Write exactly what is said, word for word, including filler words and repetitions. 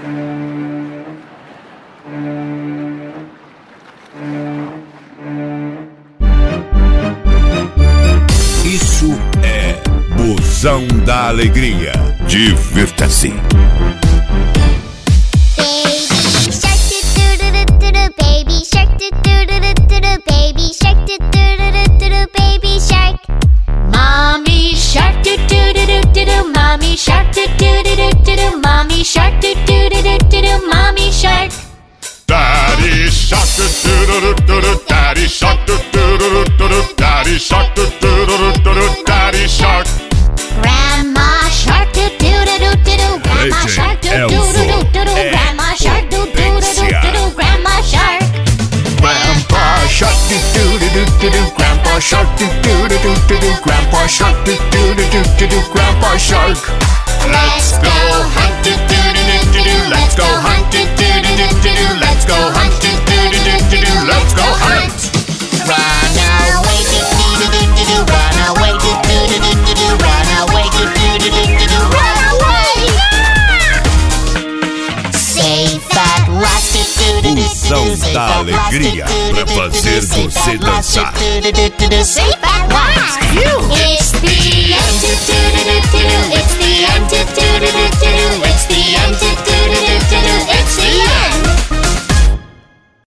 Isso é Busão da Alegria. Divirta-se. Baby shark, do do do do do do, baby shark, do do do do do do, baby shark. Mommy shark, do do do do do do, mommy shark, do do do do do do, mommy shark, do do do do do do, mommy shark. Daddy shark, do do do do do, daddy shark, do do do do do, daddy shark, do do do do do, daddy shark. Grandma shark, do do do do do do, grandma shark, do do do do do do, grandma shark, do do do do do do, grandma shark. Grandpa shark, do do do do do do, grandpa shark, do do do do do do, grandpa shark, do do do do do do, grandpa shark. Let's go hunt, do do do do do do, let's go hunt, do do do do do do, let's go hunt, do do do do do do, let's go hunt. Run away, do do do do do do, run away, do do do do do do, run away, do do do do do do, run away. Safe at last, do do do do do, Busão da Alegria, pra fazer você dançar. Safe at last.